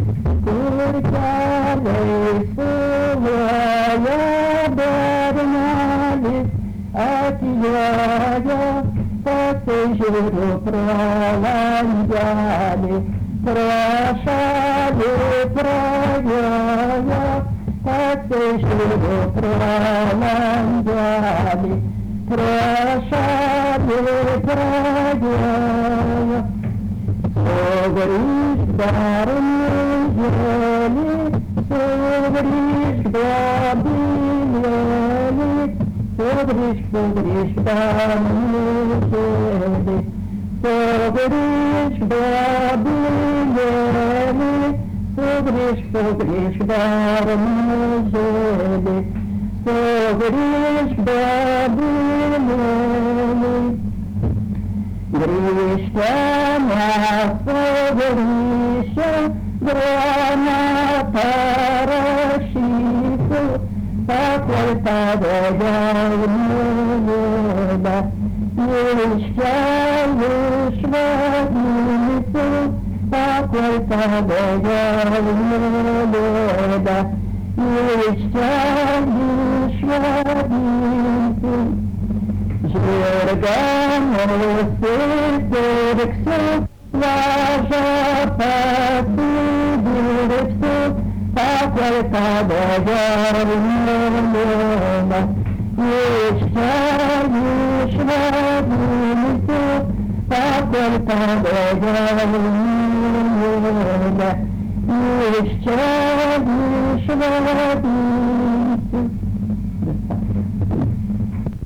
Курчавый сулая дернялись, отъяя по сежуру проланьяли, прошали прояя, по сежуру проланьяли, прошали прояя. Согришь дармели, согришь бабилели, согришь дармели, согришь бабилели, согришь дармели, согришь бабилели. Гришкана согриша, грана парашику, такой-то небо. Езжаешь в водницу, такой-то небо. Езжаешь в водницу. Жиргамосыдырксу, лажа посыдырксу, такой-то доярнема. Езжаешь в водницу, такой-то доярнема. Езжаешь в